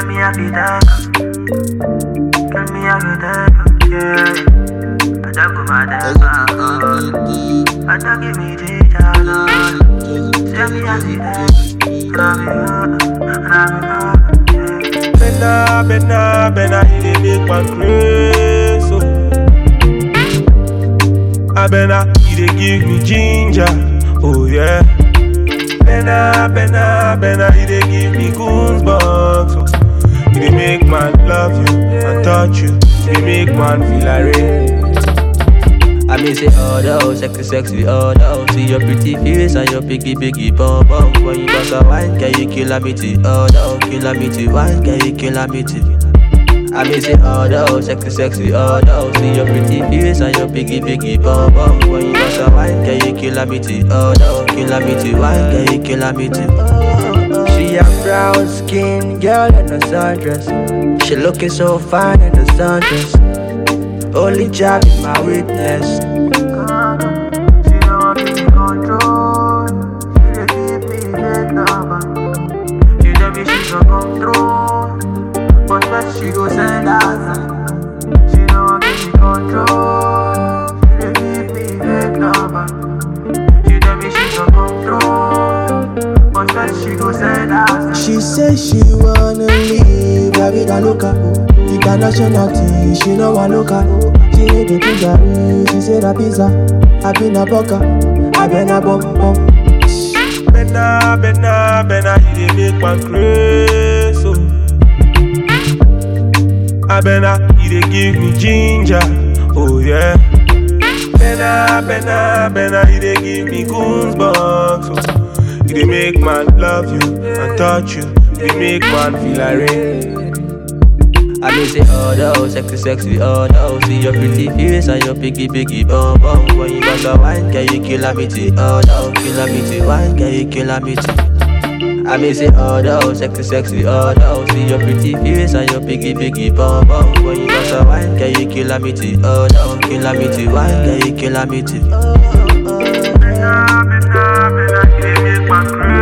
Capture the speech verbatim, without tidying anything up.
Tell me I be that. Tell me I be that. Yeah. I don't go mad at that. I don't give me the chance. Tell me I be that. Benna, benna, benna, he dey make man crazy. So I benna, he dey give me ginger. Oh yeah. Benna, benna, benna, he dey give me goosebumps. So he dey make man love you and touch you. He dey make man feel irate. I mean say oh no, sexy sexy oh no. See your pretty face and your biggie biggie bum bum. When you bust a wine, can you kill me too? Oh no, kill me too. Wine, can you kill me too? I mean say oh no, sexy sexy oh no. See your pretty face and your biggie biggie bum bum. When you bust a wine, can you kill me too? Oh no, kill me too. Wine, can you kill me too? She a brown skin girl in a sundress. She looking so fine in the sundress. Only job is my witness. She don't want me to control. She dey give me head number. She tell me she gon' come through, but first she go send us. She don't want me to control. She dey give me head number. She tell me she gon' come through, but first she go send us. She say she wanna leave la vida loca. International tea, she no want local. She need the pizza, she say the pizza. I been a burger, I been a bum bum. Benna, benna, benna, he dey make man crazy. So I benna, he dey give me ginger. Oh yeah. Benna, benna, benna, he dey give me goosebumps. So he dey make man love you and touch you. He dey make man feel irate. I mean say oh no, sexy sexy oh no. See your pretty face and your biggie biggie bum bum. When you bust a wine, can you kill me too? Oh no, kill me too. Wine, can you kill me too? I mean say oh no, sexy sexy oh no. See your pretty face and your biggie biggie bum bum. When you bust a wine, can you kill me too? Oh no, kill me too. Wine, can you kill me too? Benna, benna, benna, he dey make man crazy.